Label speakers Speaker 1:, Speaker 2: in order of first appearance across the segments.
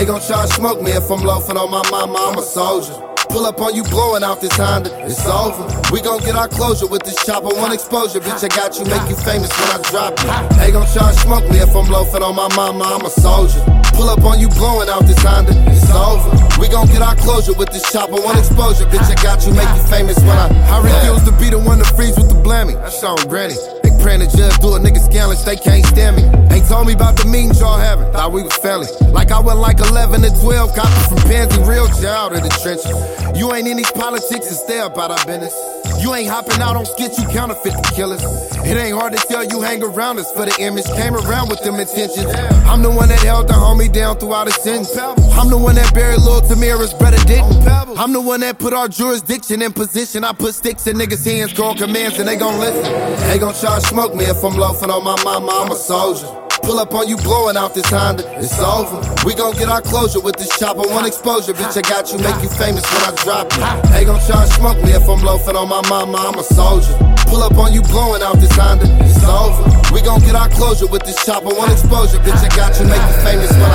Speaker 1: They gon' try to smoke me if I'm loafing on my mama, I'm a soldier. Pull up on you blowing out this Honda, it's over. We gon' get our closure with this chopper, one exposure. Bitch, I got you, make you famous when I drop it. They gon' try to smoke me if I'm loafing on my mama, I'm a soldier. Pull up on you blowing out this Honda, it's over. We gon' get our closure with this chopper, one exposure. Bitch, I got you, make you famous when I refuse to be the one to freeze with the blaming. That's on granny. They praying the judge do a nigga scandalous, they can't stand me. Ain't told me about the means y'all having, thought we was family. Like I went like 11 and 12, copping from Pansy, real child in the trenches. You ain't in these politics and stay about our business. You ain't hopping out on skits, you counterfeit the killers. It ain't hard to tell you hang around us for the image. Came around with them intentions. I'm the one that held the homie down throughout his sentence. I'm the one that buried Lil Tamira's brother didn't. I'm the one that put our jurisdiction in position. I put sticks in niggas' hands, going commands, and they gon' listen. They gon' try to smoke me if I'm loafing on my mama, I'm a soldier. Pull up on you blowing out this Honda, it's over. We gon' get our closure with this chopper, one exposure. Bitch, I got you, make you famous when I drop it. They gon' try to smoke me if I'm loafing on my mama, I'm a soldier. Pull up on you blowing out this Honda, it's over. We gon' get our closure with this chopper, one exposure. Bitch, I got you, make you famous when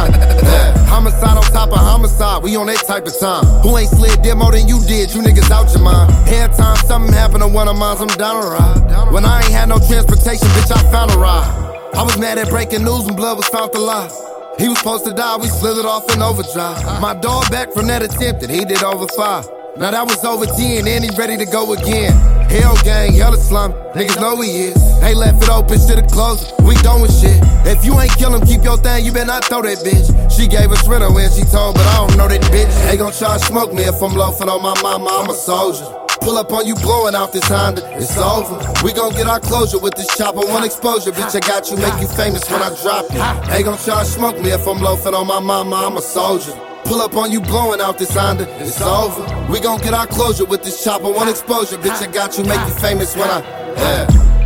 Speaker 1: I homicide on top of homicide, we on that type of time. Who ain't slid dead more than you did, you niggas out your mind. Every time something happen to one of mine, I'm down a ride. When I ain't had no transportation, bitch, I found a ride. I was mad at breaking news when blood was found alive. He was supposed to die, we slithered off in overdrive. My dog back from that attempt that he did over 5. Now that was over 10 and he ready to go again. Hell gang, hella slum, niggas know he is. They left it open, should've closed it, we doing shit. If you ain't kill him, keep your thing, you better not throw that bitch. She gave us rental when she told, but I don't know that bitch. They gon' try to smoke me if I'm loafing on my mama, I'm a soldier. Pull up on you blowing out this Honda, it's over. We gon' get our closure with this chopper, one exposure. Bitch, I got you, make you famous when I drop it. They gon' try to smoke me if I'm loafing on my mama, I'm a soldier. Pull up on you blowing out this Honda, it's over. We gon' get our closure with this chopper, one exposure. Bitch, I got you, make you famous when I